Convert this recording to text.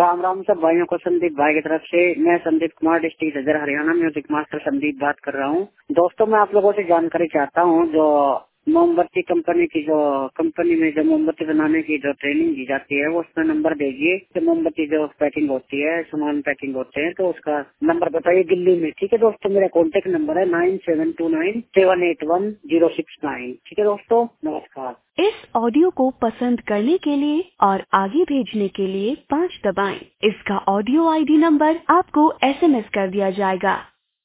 राम राम सब भाइयों को संदीप भाई की तरफ से। मैं Sandeep Kumar, district Jhajjar, Haryana, music master Sandeep बात कर रहा हूँ। दोस्तों, मैं आप लोगों से जानकारी चाहता हूँ, जो मोमबत्ती कंपनी की, जो कंपनी में जो मोमबत्ती बनाने की जो ट्रेनिंग दी जाती है, वो उसका नंबर दीजिए। जो मोमबत्ती जो पैकिंग होती है, सामान पैकिंग होते हैं, तो उसका नंबर बताइए दिल्ली में। ठीक है दोस्तों, मेरा कॉन्टेक्ट नंबर है 9729781069। ठीक है दोस्तों, नमस्कार। इस ऑडियो को पसंद करने के लिए और आगे भेजने के लिए 5 दबाएं। इसका ऑडियो आईडी नंबर आपको SMS कर दिया जाएगा।